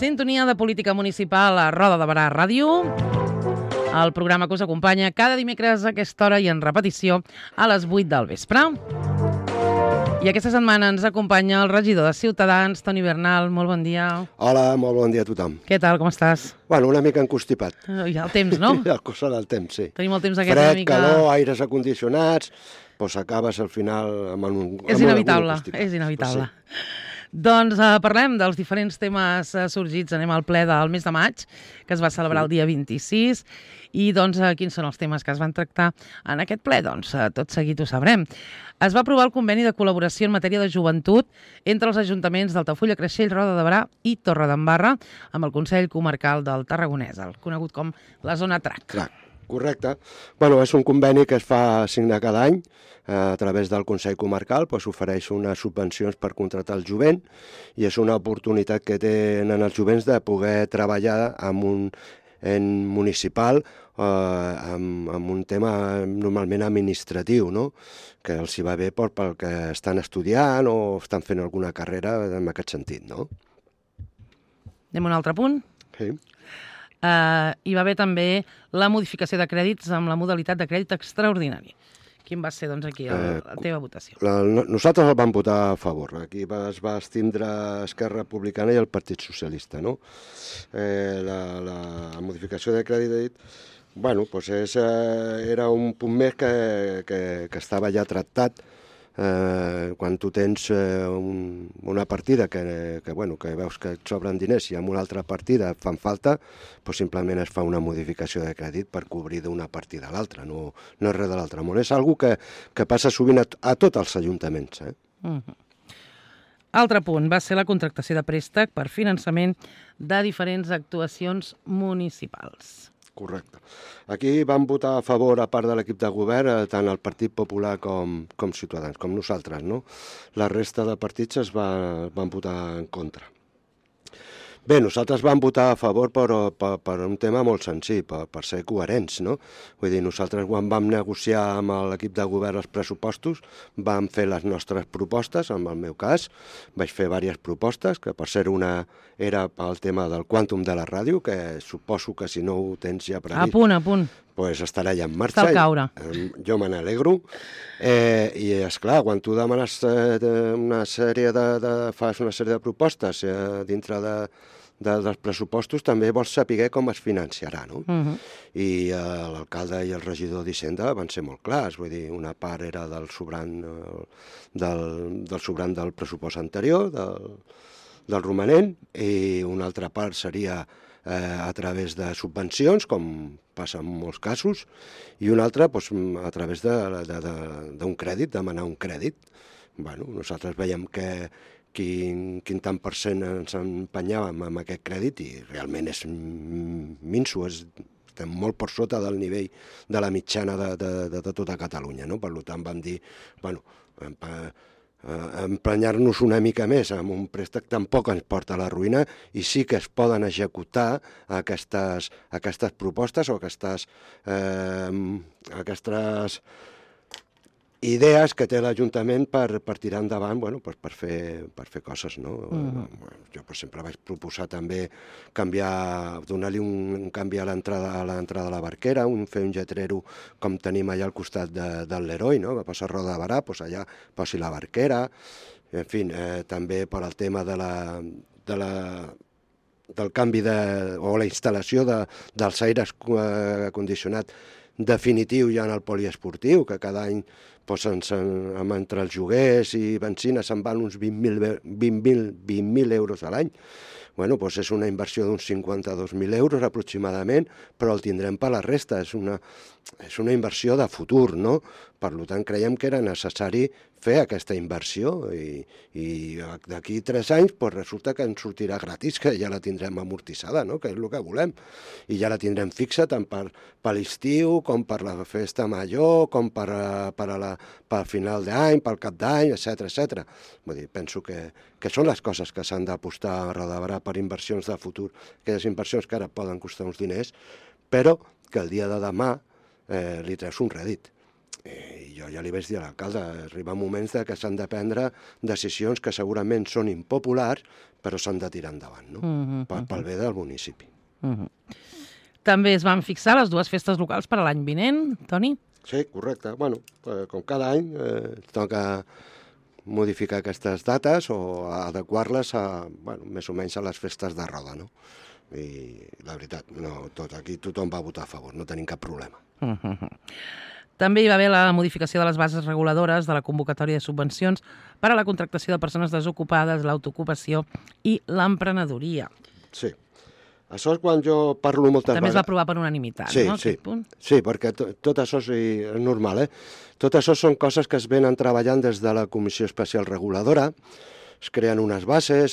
Sintonia de política municipal a Roda de Barà Ràdio, el programa que us acompanya cada dimecres a aquesta hora i en repetició a les 8 del vespre. I aquesta setmana ens acompanya el regidor de Ciutadans, Toni Bernal. Molt bon dia. Hola, molt bon dia a tothom. Què tal, com estàs? Bueno, una mica encostipat. Hi ha el temps, no? El cosa del temps, sí. Tenim el temps aquest Fred, una mica... calor, aires acondicionats, doncs acabes al final amb un... És inevitable, és inevitable. Pues sí. Doncs parlem dels diferents temes sorgits. Anem al ple del mes de maig, que es va celebrar el dia 26, i doncs quins són els temes que es van tractar en aquest ple? Doncs tot seguit ho sabrem. Es va aprovar el conveni de col·laboració en matèria de joventut entre els ajuntaments d'Altafulla, Creixell, Roda de Barà i Torredembarra amb el Consell Comarcal del Tarragonès, el conegut com la Zona TRAC. Correcte. Bueno, és un conveni que es fa signar cada any a través del Consell Comarcal, doncs ofereix unes subvencions per contractar el jovent i és una oportunitat que tenen els jovents de poder treballar amb un en municipal amb un tema normalment administratiu, no? Que els hi va bé pel que estan estudiant o estan fent alguna carrera en aquest sentit, no? Anem a un altre punt. Sí. Hi va haver també la modificació de crèdits amb la modalitat de crèdit extraordinari. Quin va ser, doncs, aquí la teva votació? Nosaltres el vam votar a favor. Aquí es va abstindre Esquerra Republicana i el Partit Socialista, no? La modificació de crèdit, bueno, doncs era un punt més que estava ja tractat. Quan tu tens una partida que veus que et sobren diners i amb una altra partida et fan falta, doncs simplement es fa una modificació de crèdit per cobrir d'una partida a l'altra, no és res de l'altre món. És una cosa que passa sovint a tots els ajuntaments. Altre punt va ser la contractació de préstec per finançament de diferents actuacions municipals. Correcte. Aquí vam votar a favor, a part de l'equip de govern, tant el Partit Popular com Ciutadans, com nosaltres, no? La resta de partits van votar en contra. Bé, nosaltres vam votar a favor per un tema molt senzill, per ser coherents, no? Vull dir, nosaltres quan vam negociar amb l'equip de govern els pressupostos, vam fer les nostres propostes, en el meu cas, vaig fer diverses propostes, que per ser una era pel tema del quàntum de la ràdio, que suposo que si no ho tens ja previst... A punt. Pues estarà ja en marxa. Està al caure. Jo me n'alegro. I, esclar, quan tu demanes fas una sèrie de propostes dintre dels pressupostos, també vols saber com es financiarà, no? I l'alcalde i el regidor d'Hisenda van ser molt clars. Vull dir, una part era del sobrant del pressupost anterior, del romanent, i una altra part seria a través de subvencions, com passa en molts casos, i una altra a través d'un crèdit, demanar un crèdit. Bueno, nosaltres veiem quin tant per cent ens empenyàvem amb aquest crèdit i realment és minso, estem molt per sota del nivell de la mitjana de tota Catalunya, no? Per tant vam dir, bueno, emprenyar-nos una mica més amb un préstec tampoc ens porta a la ruïna i sí que es poden executar aquestes propostes o aquestes idees que té l'Ajuntament per tirar endavant, per fer coses, no? Jo sempre vaig proposar també donar-li un canvi a l'entrada de la Barquera, fer un lletrero com tenim allà al costat del Leroy, no? Que posa Roda de Barà, doncs allà posi la Barquera, en fi, també per al tema del canvi o la instal·lació dels aires condicionats definitiu ja en el poliesportiu, que cada any entre els lloguers i benzina se'n van uns 20.000 euros a l'any. Bueno, doncs és una inversió d'uns 52.000 euros aproximadament, però el tindrem per la resta. És una inversió de futur, no? Per tant, creiem que era necessari fer aquesta inversió i d'aquí 3 anys resulta que ens sortirà gratis, que ja la tindrem amortitzada, no? Que és el que volem. I ja la tindrem fixa tant per l'estiu, com per la festa major, com per final d'any, pel cap d'any, etc. Vull dir, penso que són les coses que s'han d'apostar a Roda de Barà per inversions de futur, aquelles inversions que ara poden costar uns diners, però que el dia de demà li treus un rèdit. I jo ja li vaig dir a l'alcalde, arriba moments que s'han de prendre decisions que segurament són impopulars, però s'han de tirar endavant, no? Pel bé del municipi. També es van fixar les dues festes locals per a l'any vinent, Toni? Sí, correcte. Bueno, com cada any toca modificar aquestes dates o adequar-les a, bueno, més o menys a les festes de Roda, no? I la veritat, aquí tothom va votar a favor, no tenim cap problema. També hi va haver la modificació de les bases reguladores de la convocatòria de subvencions per a la contractació de persones desocupades, l'autoocupació i l'emprenedoria. Sí. Això és quan jo parlo moltes vegades... També es va aprovar per unanimitat, no? Sí, perquè tot això és normal, Tot això són coses que es venen treballant des de la Comissió Especial Reguladora, es creen unes bases,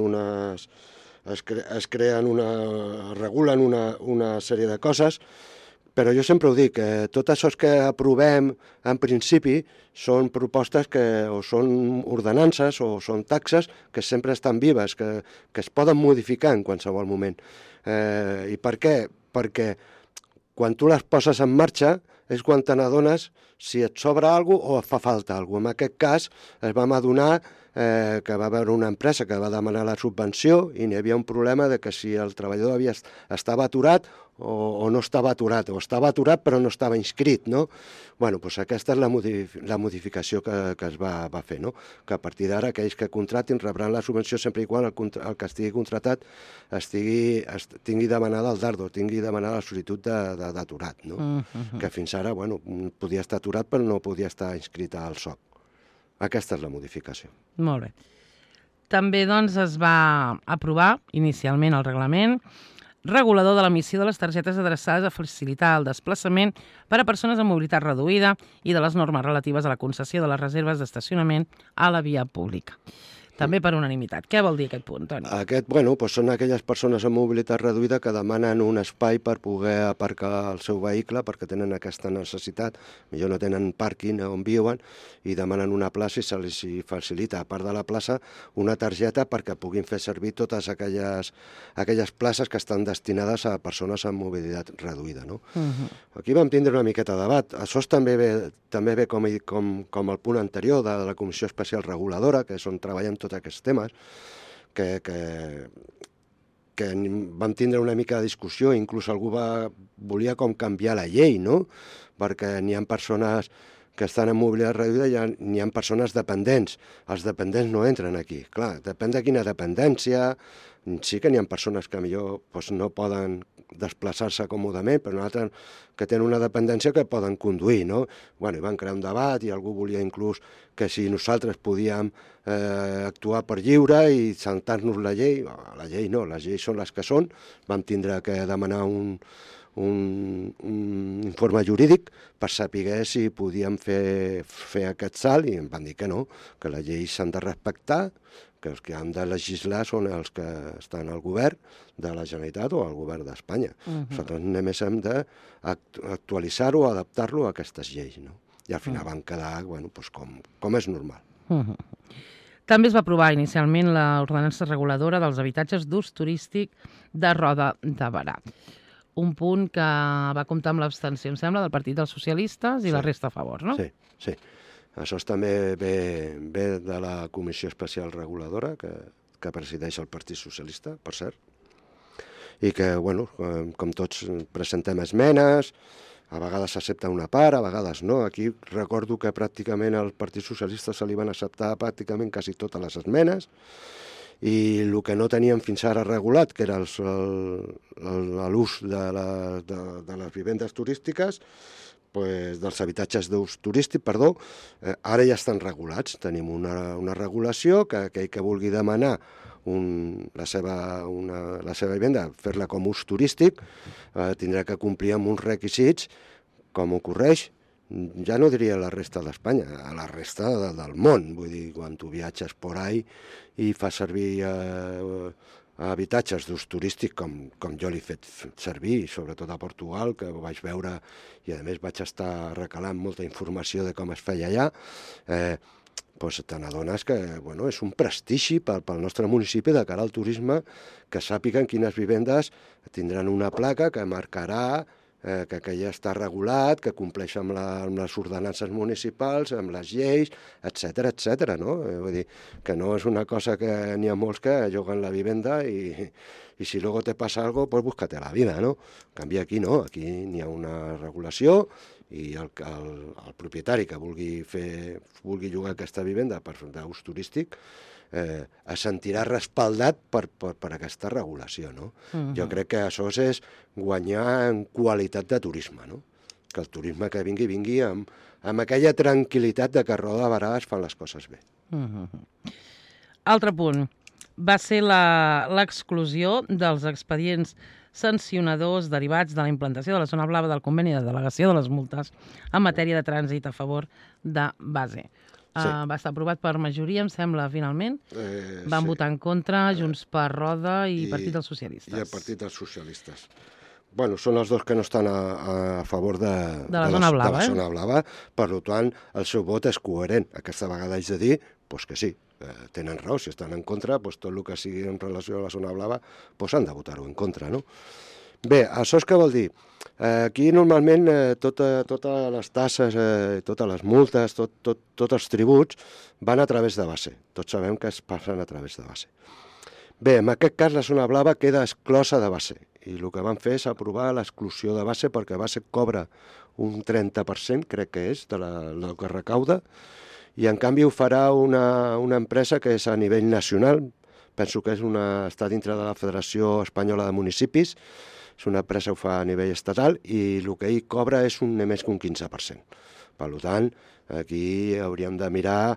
regulen una sèrie de coses, però jo sempre ho dic, tot això que aprovem en principi són propostes o són ordenances o són taxes que sempre estan vives, que es poden modificar en qualsevol moment. I per què? Perquè quan tu les poses en marxa és quan te n'adones si et sobra alguna cosa o et fa falta alguna cosa. En aquest cas es vam adonar que va haver una empresa que va demanar la subvenció i n'hi havia un problema de que si el treballador estava aturat o no estava aturat, o estava aturat però no estava inscrit, no? Bueno, doncs aquesta és la modificació que es va fer, no? Que a partir d'ara aquells que contratin rebran la subvenció sempre i quan el que estigui contratat tingui demanada el DARDO, tingui demanada la sol·licitud d'aturat, no? Que fins ara, bueno, podia estar aturat però no podia estar inscrit al SOC. Aquesta és la modificació. Molt bé. També, doncs, es va aprovar inicialment el reglament regulador de l'emissió de les targetes adreçades a facilitar el desplaçament per a persones amb mobilitat reduïda i de les normes relatives a la concessió de les reserves d'estacionament a la via pública. També per unanimitat. Què vol dir aquest punt, Toni? Són aquelles persones amb mobilitat reduïda que demanen un espai per poder aparcar el seu vehicle perquè tenen aquesta necessitat. Millor no tenen pàrquing on viuen i demanen una plaça i se li facilita, a part de la plaça, una targeta perquè puguin fer servir totes aquelles places que estan destinades a persones amb mobilitat reduïda, no? Aquí vam tindre una miqueta de debat. Això també ve com el punt anterior de la Comissió Especial Reguladora, que és on treballem tots aquests temes, que vam tindre una mica de discussió, inclús algú volia com canviar la llei, no? Perquè n'hi ha persones que estan en mobilitat reduïda i n'hi ha persones dependents. Els dependents no entren aquí. Clar, depèn de quina dependència. Sí que n'hi ha persones que millor no poden desplaçar-se còmodament, però altres que tenen una dependència que poden conduir, no? Bueno, i van crear un debat i algú volia inclús que si nosaltres podíem actuar per lliure i saltar-nos la llei. La llei no, les lleis són les que són. Vam tindre que demanar un informe jurídic per saber si podíem fer aquest salt i em van dir que no, que les lleis s'han de respectar, que els que han de legislar són els que estan al govern de la Generalitat o al govern d'Espanya. Nosaltres només hem d'actualitzar-ho o adaptar-lo a aquestes lleis, no? I al final van quedar com és normal. També es va aprovar inicialment l'ordenança reguladora dels habitatges d'ús turístic de Roda de Berà. Un punt que va comptar amb l'abstenció, em sembla, del Partit dels Socialistes i la resta a favor, no? Sí. Això també ve de la Comissió Especial Reguladora, que presideix el Partit Socialista, per cert, i que, com tots presentem esmenes, a vegades s'accepta una part, a vegades no. Aquí recordo que pràcticament al Partit Socialista se li van acceptar pràcticament quasi totes les esmenes, i el que no teníem fins ara regulat, que era l'ús de les vivendes turístiques, dels habitatges d'ús turístic, ara ja estan regulats. Tenim una regulació que aquell que vulgui demanar la seva vivenda, fer-la com ús turístic, tindrà que complir amb uns requisits, com ocorreix, ja no diria la resta d'Espanya, a la resta del món. Vull dir, quan tu viatges por ahí i fas servir habitatges d'ús turístic, com jo l'he fet servir, sobretot a Portugal, que ho vaig veure i a més vaig estar recalant molta informació de com es feia allà, te n'adones que és un prestigi pel nostre municipi de cara al turisme, que sàpiguen quines vivendes tindran una placa que marcarà que ja està regulat, que compleix amb les ordenances municipals, amb les lleis, etc, no? Vull dir, que no és una cosa que n'hi ha molts que lloguen la vivenda i si luego te pasa algo, pues búscate la vida, no? En canvi aquí no, aquí n'hi ha una regulació i el propietari que vulgui llogar aquesta vivenda per d'ús turístic es sentirà respaldat per aquesta regulació, no? Jo crec que això és guanyar en qualitat de turisme, no? Que el turisme que vingui amb aquella tranquil·litat de que a Roda de Berà es fan les coses bé. Altre punt, va ser l'exclusió dels expedients sancionadors derivats de la implantació de la zona blava del conveni de delegació de les multes en matèria de trànsit a favor de base. Sí. Va estar aprovat per majoria, em sembla, finalment. Van votar en contra Junts per Roda i Partit dels Socialistes. I el Partit dels Socialistes. Bueno, són els dos que no estan a favor de la zona blava. De la zona blava, per tant, el seu vot és coherent. Aquesta vegada haig de dir que sí, tenen raó, si estan en contra, tot el que sigui en relació a la zona blava, han de votar-ho en contra, no? Bé, això què vol dir? Aquí normalment totes les tasses, totes les multes, tots els tributs van a través de base. Tots sabem que es passen a través de base. Bé, en aquest cas la zona blava queda exclosa de base i el que van fer és aprovar l'exclusió de base perquè base cobra un 30%, crec que és, del que recauda, i en canvi ho farà una empresa que és a nivell nacional, penso que està dintre de la Federació Espanyola de Municipis, és una empresa que ho fa a nivell estatal i el que ell cobra és més que un 15%. Per tant, aquí hauríem de mirar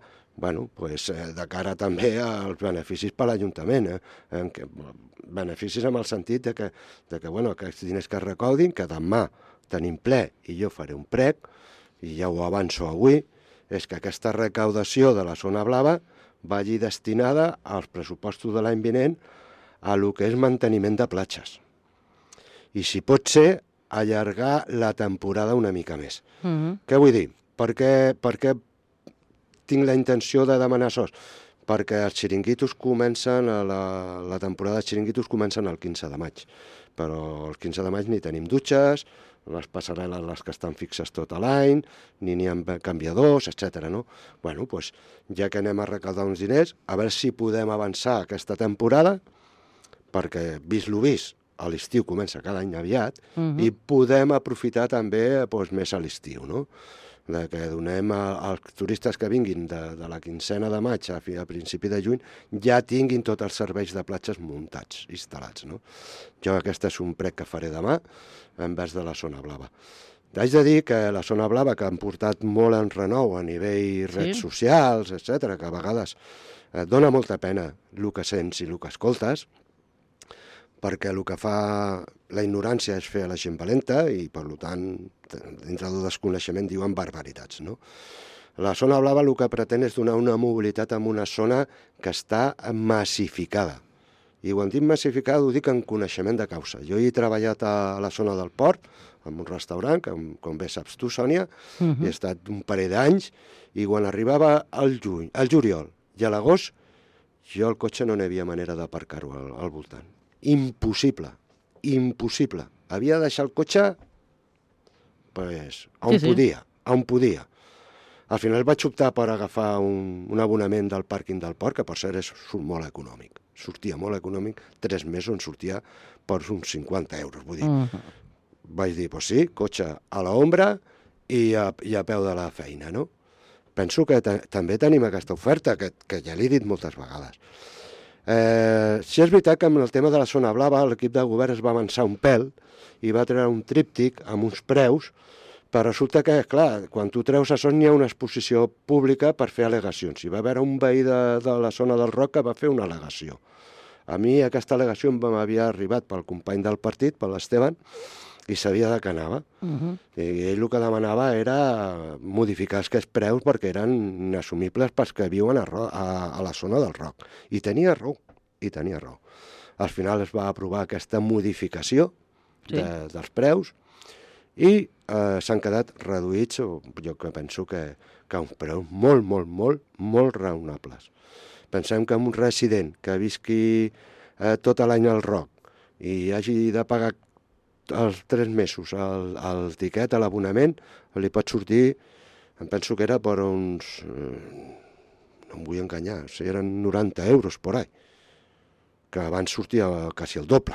de cara també als beneficis per l'Ajuntament. Beneficis en el sentit que aquests diners que es recaudin, que demà tenim ple i jo faré un prec, i ja ho avanço avui, és que aquesta recaudació de la zona blava vagi destinada als pressupostos de l'any vinent a el que és manteniment de platges. I si pot ser, allargar la temporada una mica més. Què vull dir? Per què tinc la intenció de demanar això? Perquè els xiringuitos comencen, la temporada de xiringuitos comencen el 15 de maig. Però el 15 de maig ni tenim dutxes, les passarel·les les que estan fixes tot l'any, ni n'hi ha canviadors, etc. No? Ja que anem a recaudar uns diners, a veure si podem avançar aquesta temporada, perquè, vist lo vist, a l'estiu comença cada any aviat, i podem aprofitar també més a l'estiu, no? Que donem als turistes que vinguin de la quincena de maig a principi de juny ja tinguin tots els serveis de platges muntats, instal·lats, no? Jo aquest és un prec que faré demà envers de la zona blava. Haig de dir que la zona blava, que han portat molt en renou a nivell redes socials, etc., que a vegades et dona molta pena el que sents i el que escoltes, perquè el que fa la ignorància és fer a la gent valenta i, per tant, dintre del desconeixement diuen barbaritats, no? La zona blava el que pretén és donar una mobilitat en una zona que està massificada. I quan dic massificada ho dic en coneixement de causa. Jo he treballat a la zona del port, en un restaurant, que com bé saps tu, Sònia, he estat un parell d'anys, i quan arribava al juliol i a l'agost, jo el cotxe no n'hi havia manera d'aparcar-ho al voltant. Impossible, impossible. Havia de deixar el cotxe on podia. Al final vaig optar per agafar un abonament del pàrquing del port, que per cert surt molt econòmic. Sortia molt econòmic, 3 mesos en sortia per uns 50 euros. Vull dir, vaig dir, sí, cotxe a l'ombra i a peu de la feina, no? Penso que també tenim aquesta oferta, que ja l'he dit moltes vegades. Sí, és veritat que amb el tema de la zona blava l'equip de govern es va avançar un pèl i va treure un tríptic amb uns preus, però resulta que, clar, quan tu treus això n'hi ha una exposició pública per fer al·legacions. Hi va haver un veí de la zona del Roc que va fer una al·legació. A mi aquesta al·legació m'havia arribat pel company del partit, per l'Esteban, i sabia de què anava. I ell el que demanava era modificar aquests preus perquè eren inassumibles pels que viuen a la zona del Roc. I tenia raó. Al final es va aprovar aquesta modificació dels preus i s'han quedat reduïts, jo penso que a uns preus molt, molt, molt, molt raonables. Pensem que un resident que visqui tot l'any al Roc i hagi de pagar als 3 mesos el tiquet, a l'abonament, li pot sortir, em penso que era per uns... no em vull enganyar, eren 90 euros por ahí, que abans sortia quasi el doble.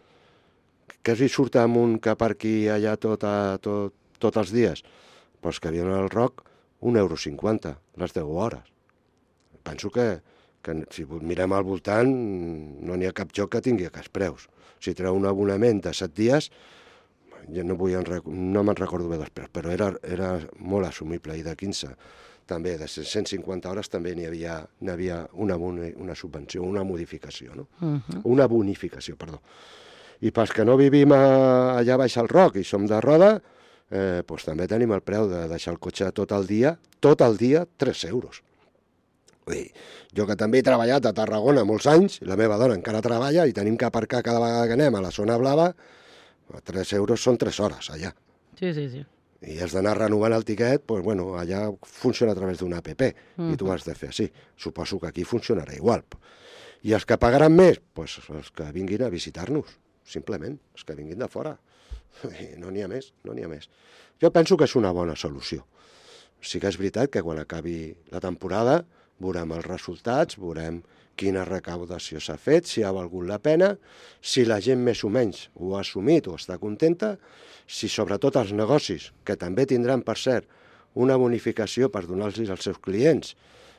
Què si surt amb un que parqui allà tots els dies? Doncs que viuen al ROC 1,50 € les 10 hores. Penso que si mirem al voltant no n'hi ha cap joc que tingui aquests preus. Si treu un abonament de 7 dies, ja no me'n recordo bé dels preus, però era molt assumible, i de 15 també, de 150 hores també n'hi havia una subvenció, una modificació, no? Una bonificació, perdó. I pels que no vivim allà baix al ROC i som de Roda, doncs també tenim el preu de deixar el cotxe tot el dia, 3 euros. Vull dir, jo que també he treballat a Tarragona molts anys, i la meva dona encara treballa, i tenim que aparcar cada vegada que anem a la zona blava, 3 euros són 3 hores allà. Sí. I has d'anar renovant el tiquet, doncs, bueno, allà funciona a través d'una app, i tu has de fer així. Suposo que aquí funcionarà igual. I els que pagaran més? Doncs els que vinguin a visitar-nos, simplement, els que vinguin de fora. No n'hi ha més. Jo penso que és una bona solució. Sí que és veritat que quan acabi la temporada veurem els resultats, veurem quina recaudació s'ha fet, si ha valgut la pena, si la gent més o menys ho ha assumit o està contenta, si sobretot els negocis, que també tindran, per cert, una bonificació per donar-los als seus clients,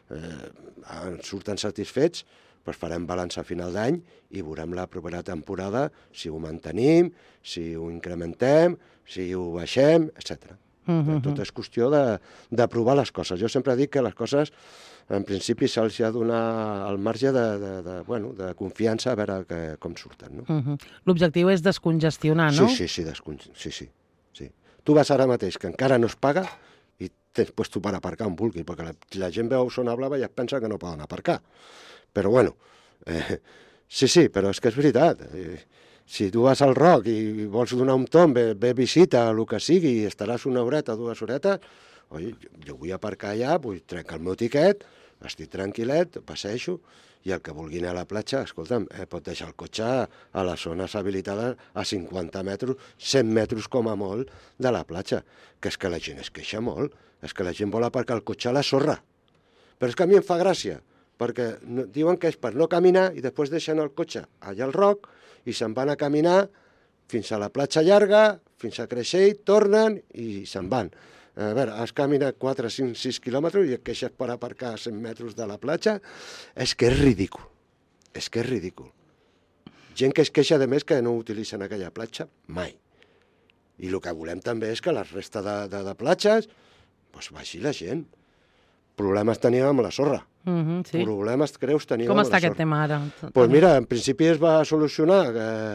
surten satisfets, doncs farem balanç a final d'any i veurem la propera temporada si ho mantenim, si ho incrementem, si ho baixem, etc. Tot és qüestió de provar les coses. Jo sempre dic que les coses, en principi, se'ls ha de donar el marge de confiança a veure com surten. No? L'objectiu és descongestionar, no? Sí. Tu vas ara mateix, que encara no es paga, i després tu per aparcar on vulguis, perquè la gent veu zona blava i es pensa que no poden aparcar. Però bueno, sí, però és que és veritat. Si tu vas al ROC i vols donar un tomb, ve visita, el que sigui, i estaràs una horeta, 2 horetes, jo vull aparcar allà, vull trencar el meu tiquet, estic tranquil·let, passeixo, i el que vulgui anar a la platja, escolta'm, pot deixar el cotxe a les zones habilitades a 50 metres, 100 metres com a molt de la platja, que és que la gent es queixa molt, és que la gent vol aparcar el cotxe a la sorra. Però és que a mi em fa gràcia, perquè diuen que és per no caminar i després deixen el cotxe allà al ROC i se'n van a caminar fins a la platja llarga, fins a Creixell, tornen i se'n van. A veure, has caminat 4, 5, 6 quilòmetres i et queixes per aparcar a 100 metres de la platja. És que és ridícul. Gent que es queixa, de més, que no utilitzen aquella platja mai. I el que volem també és que la resta de platges doncs vagi la gent. Problemes teníem amb la sorra. Sí. Problemes greus teníem Com amb la sorra. està aquest tema ara? Doncs mira, en principi es va solucionar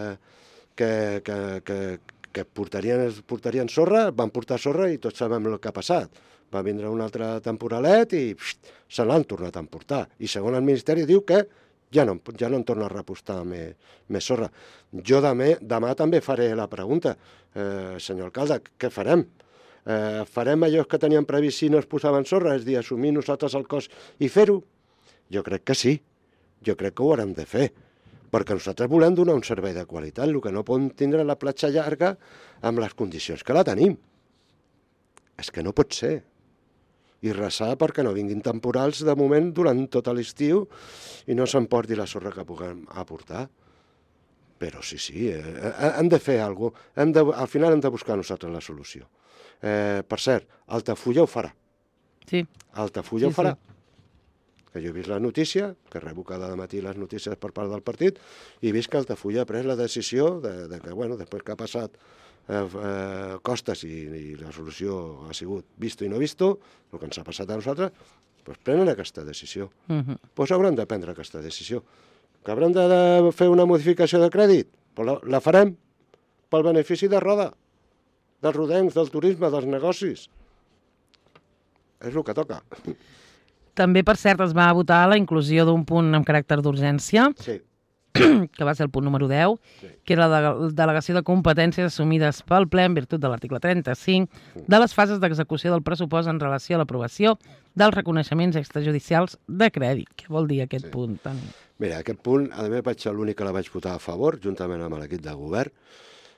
que portarien sorra, van portar sorra i tots sabem el que ha passat. Va vindre un altre temporalet i se l'han tornat a emportar. I segons el Ministeri diu que ja no en torna a repostar més sorra. Jo demà també faré la pregunta. Senyor alcalde, què farem? Farem allò que teníem previst si no es posaven sorra, és a dir, assumir nosaltres el cost i fer-ho? Jo crec que sí, jo crec que ho haurem de fer, perquè nosaltres volem donar un servei de qualitat, el que no podem tindre la platja llarga amb les condicions que la tenim. És que no pot ser. I resar perquè no vinguin temporals de moment durant tot l'estiu i no s'emporti la sorra que puguem aportar. Però sí, hem de fer alguna cosa. Al final hem de buscar nosaltres la solució. Per cert, Altafulla ho farà. Sí. Altafulla ho farà. Que jo he vist la notícia, que rebo cada matí les notícies per part del partit, i he vist que Altafulla ha pres la decisió de que, bueno, després que ha passat costes i la solució ha sigut visto i no visto, el que ens ha passat a nosaltres, doncs prenen aquesta decisió. Doncs hauran de prendre aquesta decisió. Que hauran de fer una modificació de crèdit? Però la farem pel benefici de Roda, dels rodencs, del turisme, dels negocis. És el que toca. També, per cert, es va votar la inclusió d'un punt amb caràcter d'urgència, Sí. que va ser el punt número 10, Sí. que era la delegació de competències assumides pel ple en virtut de l'article 35 de les fases d'execució del pressupost en relació a l'aprovació dels reconeixements extrajudicials de crèdit. Què vol dir aquest punt? Mira, aquest punt, a més, vaig ser l'únic que la vaig votar a favor, juntament amb l'equip de govern.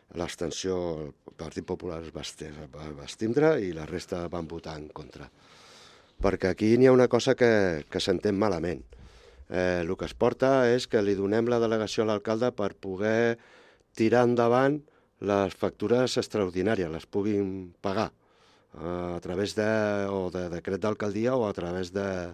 l'abstenció, el Partit Popular es va abstindre i la resta van votar en contra. Perquè aquí n'hi ha una cosa que s'entén malament. El que es porta és que li donem la delegació a l'alcalde per poder tirar endavant les factures extraordinàries, les puguin pagar a través de decret d'alcaldia o a través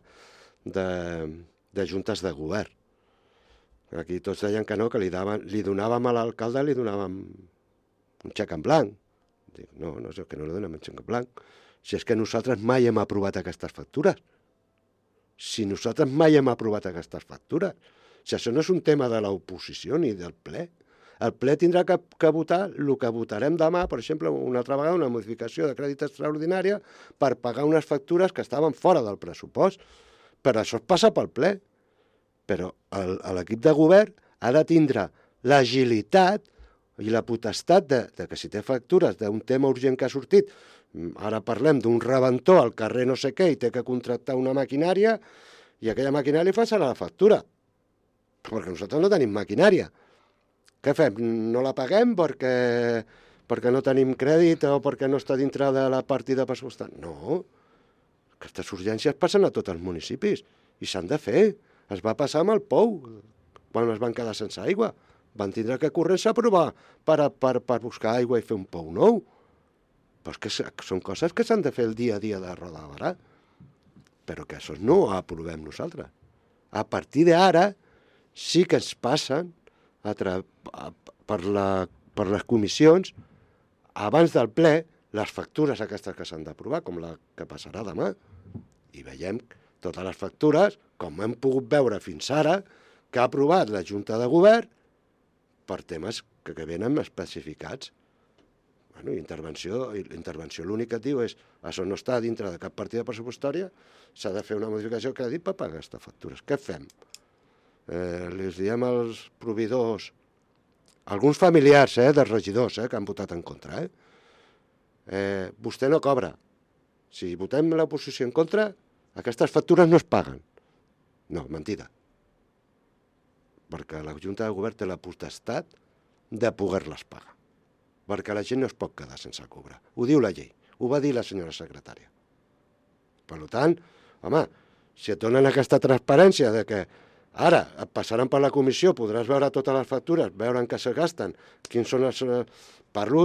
de juntes de govern. Aquí tots deien que no, que li donàvem a l'alcalde, li donàvem un xec en blanc. Dic, no, és que no li donem un xec en blanc. Si és que nosaltres mai hem aprovat aquestes factures. Si nosaltres mai hem aprovat aquestes factures. Si això no és un tema de l'oposició ni del ple. El ple tindrà que votar el que votarem demà, per exemple, una altra vegada, una modificació de crèdit extraordinària per pagar unes factures que estaven fora del pressupost. Però això es passa pel ple. Però l'equip de govern ha de tindre l'agilitat i la potestat de que si té factures d'un tema urgent que ha sortit, ara parlem d'un rebentó al carrer no sé què i té que contractar una maquinària i aquella maquinària li fa la factura. Perquè nosaltres no tenim maquinària. Què fem? No la paguem perquè no tenim crèdit o perquè no està dintre de la partida pressupostària? No. Aquestes urgències passen a tots els municipis i s'han de fer. Es va passar amb el Pou, quan es van quedar sense aigua. Van tindre que correr-se a provar per buscar aigua i fer un pou nou. Però és que són coses que s'han de fer el dia a dia de Roda de Barà. Però que això no ho aprovem nosaltres. A partir d'ara sí que es passen per les comissions, abans del ple, les factures aquestes que s'han d'aprovar, com la que passarà demà. I veiem totes les factures, com hem pogut veure fins ara, que ha aprovat la Junta de Govern per temes que venen especificats. Bueno, intervenció l'únic que diu és això no està dintre de cap partida pressupostària, s'ha de fer una modificació de crèdit per pagar aquestes factures. Què fem? Les diem als proveïdors, alguns familiars dels regidors que han votat en contra. Vostè no cobra. Si votem l'oposició en contra, aquestes factures no es paguen. No, mentida. Perquè la Junta de Govern té la potestat de poder-les pagar. Perquè la gent no es pot quedar sense cobrar. Ho diu la llei. Ho va dir la senyora secretària. Per tant, home, si et donen aquesta transparència de que ara et passaran per la comissió, podràs veure totes les factures, veure en què se gasten, quins són els... Parlo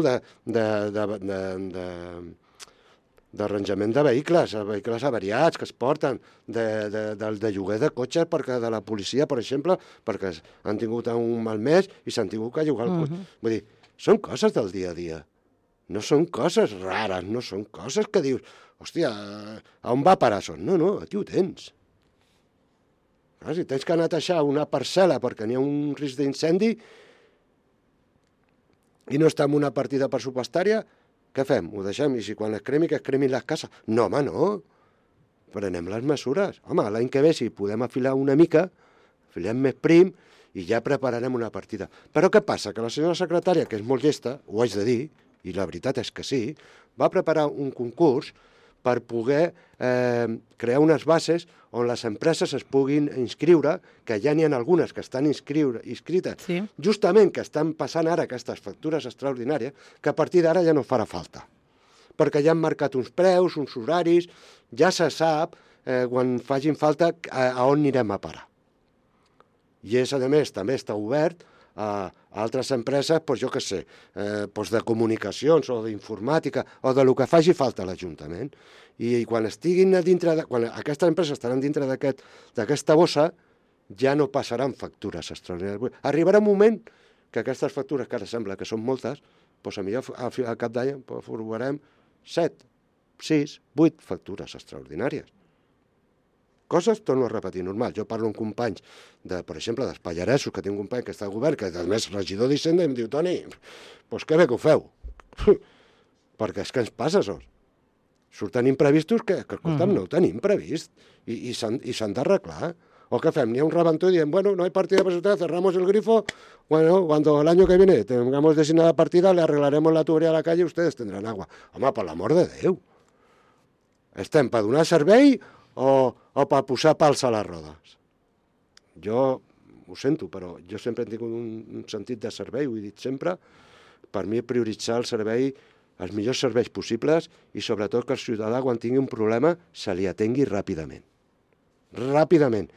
d'arranjament de vehicles avariats que es porten, de lloguer de cotxes de la policia, per exemple, perquè han tingut un mal mes i s'han tingut que llogar el cotxe. Vull dir, són coses del dia a dia. No són coses rares, no són coses que dius, hòstia, a on va parar això? No, aquí ho tens. Si tens que netejar una parcel·la perquè n'hi ha un risc d'incendi i no està en una partida pressupostària, què fem? Ho deixem? I si quan es cremin les cases? No, home, no. Prenem les mesures. Home, l'any que ve, si podem afilar una mica, afilem més prim i ja prepararem una partida. Però què passa? Que la senyora secretària, que és molt llesta, ho haig de dir, i la veritat és que sí, va preparar un concurs per poder crear unes bases on les empreses es puguin inscriure, que ja n'hi ha algunes que estan inscrites, sí, justament que estan passant ara aquestes factures extraordinàries, que a partir d'ara ja no farà falta. Perquè ja han marcat uns preus, uns horaris, ja se sap quan facin falta a on anirem a parar. I és, a més, també està obert a altres empreses, doncs jo què sé, de comunicacions o d'informàtica o de lo que faci falta a l'Ajuntament. I quan estiguin quan aquestes empreses estaran dintre d'aquesta bossa, ja no passaran factures extraordinàries. Arribarà un moment que aquestes factures, que ara sembla que són moltes, doncs millor al cap d'any aprovarem 7, 6, 8 factures extraordinàries. Coses, torno a repetir, normal. Jo parlo amb companys, per exemple, dels Pallaresos, que tinc un company que està al govern, que és més regidor d'Hisenda, i em diu, Toni, doncs que bé que ho feu. Perquè és que ens passa, això. Surten imprevistos que escolta'm, no ho tenim previst, i s'han d'arreglar. O què fem? N'hi ha un rebentó i diem, bueno, no hay partida pressupostària, cerramos el grifo, bueno, cuando el año que viene tengamos designada partida, le arreglaremos la tubería a la calle y ustedes tendrán agua. Home, per l'amor de Déu. Estem per donar servei o per posar pals a les rodes? Jo ho sento, però jo sempre he tingut un sentit de servei, ho he dit sempre, per mi prioritzar el servei, els millors serveis possibles i sobretot que el ciutadà quan tingui un problema se li atengui ràpidament. Ràpidament.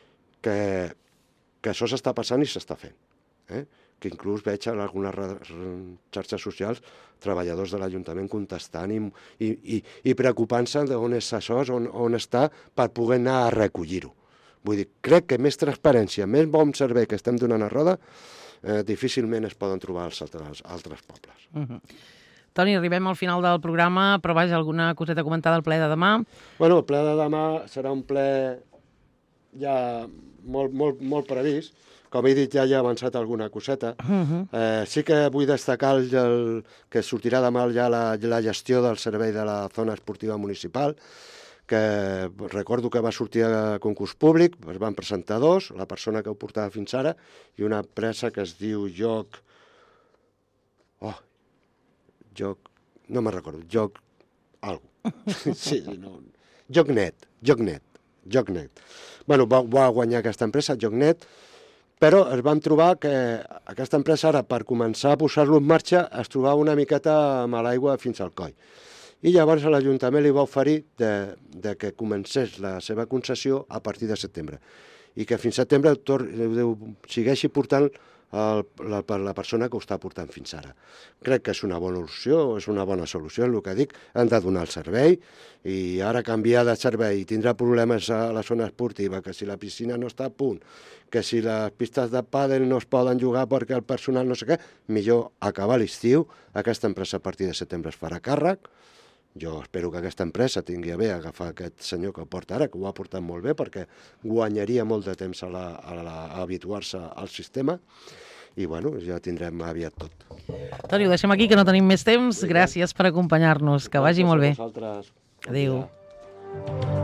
Que això s'està passant i s'està fent. Que inclús veig en algunes xarxes socials treballadors de l'Ajuntament contestant i preocupant-se d'on és això, on està, per poder anar a recollir-ho. Vull dir, crec que més transparència, més bon servei que estem donant a Roda, difícilment es poden trobar als altres pobles. Toni, arribem al final del programa, però vaja, alguna coseta a comentar del ple de demà? Bueno, el ple de demà serà un ple ja molt previst. Com he dit, ja he avançat alguna coseta. Sí que vull destacar que sortirà demà ja la gestió del servei de la zona esportiva municipal, que recordo que va sortir a concurs públic, es van presentar dos, la persona que ho portava fins ara, i una empresa que es diu no me'n recordo, Jocnet. Bueno, va guanyar aquesta empresa, Jocnet, però es van trobar que aquesta empresa ara, per començar a posar-lo en marxa, es trobava una miqueta amb l'aigua fins al coll. I llavors l'Ajuntament li va oferir de que comencés la seva concessió a partir de setembre i que fins setembre segueixi portant la persona que ho està portant fins ara. Crec que és una bona opció, és una bona solució, el que dic, han de donar el servei i ara canviar de servei i tindrà problemes a la zona esportiva, que si la piscina no està a punt, que si les pistes de pàdel no es poden jugar perquè el personal no sé què, millor acabar l'estiu, aquesta empresa a partir de setembre es farà càrrec. Jo espero que aquesta empresa tingui a bé agafar aquest senyor que ho porta ara, que ho ha portat molt bé, perquè guanyaria molt de temps a habituar-se al sistema, i bueno, ja tindrem aviat tot. Toni, ho deixem aquí, que no tenim més temps. Gràcies per acompanyar-nos, que vagi molt bé. Adéu. Adéu.